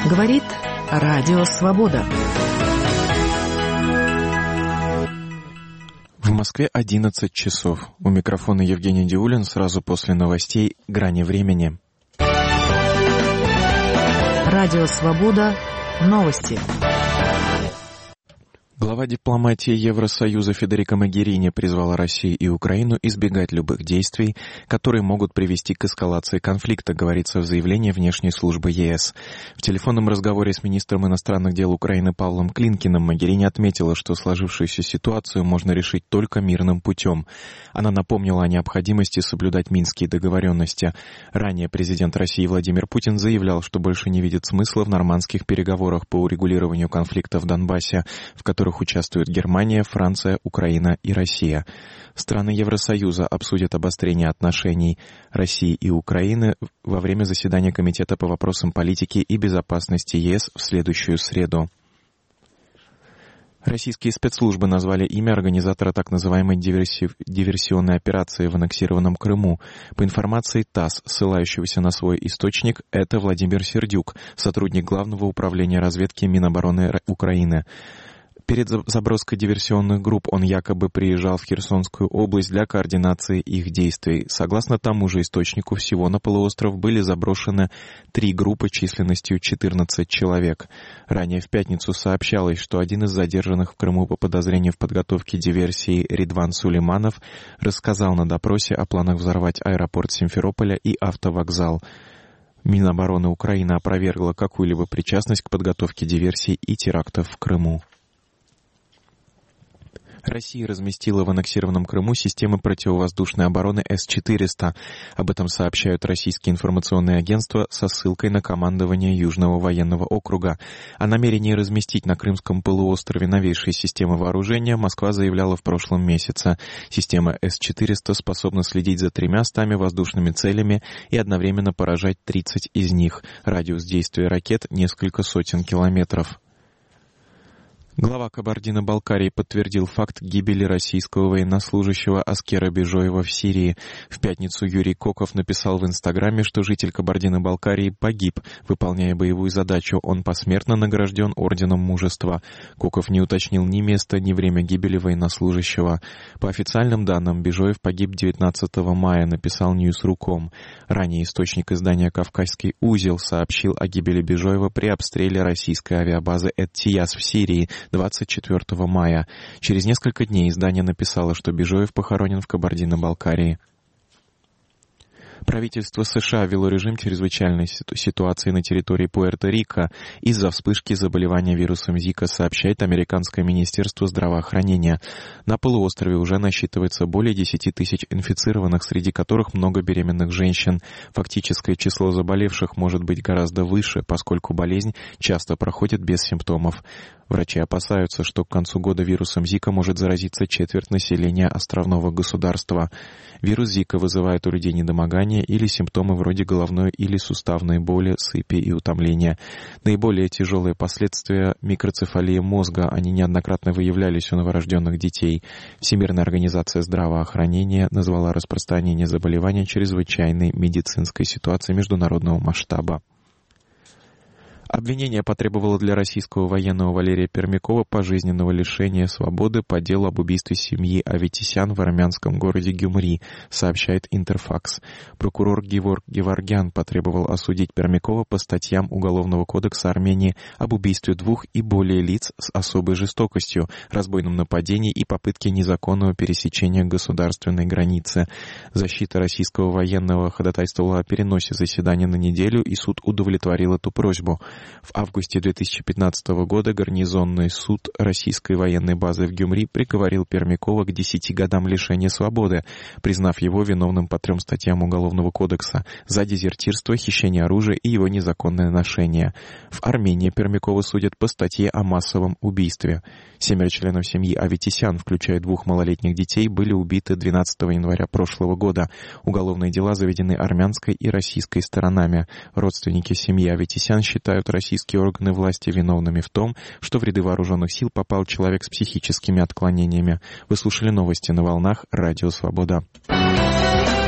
Говорит Радио Свобода. В Москве 11 часов. У микрофона Евгений Диулин. Сразу после новостей «Грани времени». Радио Свобода. Новости. Глава дипломатии Евросоюза Федерико Могерини призвала Россию и Украину избегать любых действий, которые могут привести к эскалации конфликта, говорится в заявлении внешней службы ЕС. В телефонном разговоре с министром иностранных дел Украины Павлом Клинкиным Могерини отметила, что сложившуюся ситуацию можно решить только мирным путем. Она напомнила о необходимости соблюдать минские договоренности. Ранее президент России Владимир Путин заявлял, что больше не видит смысла в нормандских переговорах по урегулированию конфликта в Донбассе, в которых участвуют Германия, Франция, Украина и Россия. Страны Евросоюза обсудят обострение отношений России и Украины во время заседания Комитета по вопросам политики и безопасности ЕС в следующую среду. Российские спецслужбы назвали имя организатора так называемой диверсионной операции в аннексированном Крыму. По информации ТАСС, ссылающегося на свой источник, это Владимир Сердюк, сотрудник Главного управления разведки Минобороны Украины. Перед заброской диверсионных групп он якобы приезжал в Херсонскую область для координации их действий. Согласно тому же источнику, всего на полуостров были заброшены 3 группы численностью 14 человек. Ранее в пятницу сообщалось, что один из задержанных в Крыму по подозрению в подготовке диверсии Ридван Сулейманов рассказал на допросе о планах взорвать аэропорт Симферополя и автовокзал. Минобороны Украины опровергла какую-либо причастность к подготовке диверсий и терактов в Крыму. Россия разместила в аннексированном Крыму системы противовоздушной обороны С-400. Об этом сообщают российские информационные агентства со ссылкой на командование Южного военного округа. О намерении разместить на Крымском полуострове новейшие системы вооружения Москва заявляла в прошлом месяце. Система С-400 способна следить за 300 воздушными целями и одновременно поражать 30 из них. Радиус действия ракет — несколько сотен километров. Глава Кабардино-Балкарии подтвердил факт гибели российского военнослужащего Аскера Бежоева в Сирии. В пятницу Юрий Коков написал в Инстаграме, что житель Кабардино-Балкарии погиб, выполняя боевую задачу. Он посмертно награжден Орденом Мужества. Коков не уточнил ни место, ни время гибели военнослужащего. По официальным данным, Бежоев погиб 19 мая, написал Ньюс.ру.ком. Ранее источник издания «Кавказский узел» сообщил о гибели Бежоева при обстреле российской авиабазы Эт-Тияс в Сирии 24 мая. Через несколько дней издание написало, что Бежоев похоронен в Кабардино-Балкарии. Правительство США ввело режим чрезвычайной ситуации на территории Пуэрто-Рико из-за вспышки заболевания вирусом Зика, сообщает Американское министерство здравоохранения. На полуострове уже насчитывается более 10 тысяч инфицированных, среди которых много беременных женщин. Фактическое число заболевших может быть гораздо выше, поскольку болезнь часто проходит без симптомов. Врачи опасаются, что к концу года вирусом Зика может заразиться четверть населения островного государства. Вирус Зика вызывает у людей недомогание или симптомы вроде головной или суставной боли, сыпи и утомления. Наиболее тяжелые последствия — микроцефалия мозга. Они неоднократно выявлялись у новорожденных детей. Всемирная организация здравоохранения назвала распространение заболевания чрезвычайной медицинской ситуацией международного масштаба. Обвинение потребовало для российского военного Валерия Пермякова пожизненного лишения свободы по делу об убийстве семьи Аветисян в армянском городе Гюмри, сообщает Интерфакс. Прокурор Геворг Геворгян потребовал осудить Пермякова по статьям Уголовного кодекса Армении об убийстве 2 и более лиц с особой жестокостью, разбойном нападении и попытке незаконного пересечения государственной границы. Защита российского военного ходатайствовала о переносе заседания на неделю, и суд удовлетворил эту просьбу. В августе 2015 года гарнизонный суд российской военной базы в Гюмри приговорил Пермякова к 10 годам лишения свободы, признав его виновным по 3 статьям Уголовного кодекса за дезертирство, хищение оружия и его незаконное ношение. В Армении Пермякова судят по статье о массовом убийстве. 7 членов семьи Аветисян, включая 2 малолетних детей, были убиты 12 января прошлого года. Уголовные дела заведены армянской и российской сторонами. Родственники семьи Аветисян считают российские органы власти виновными в том, что в ряды вооруженных сил попал человек с психическими отклонениями. Вы слушали новости на волнах Радио Свобода.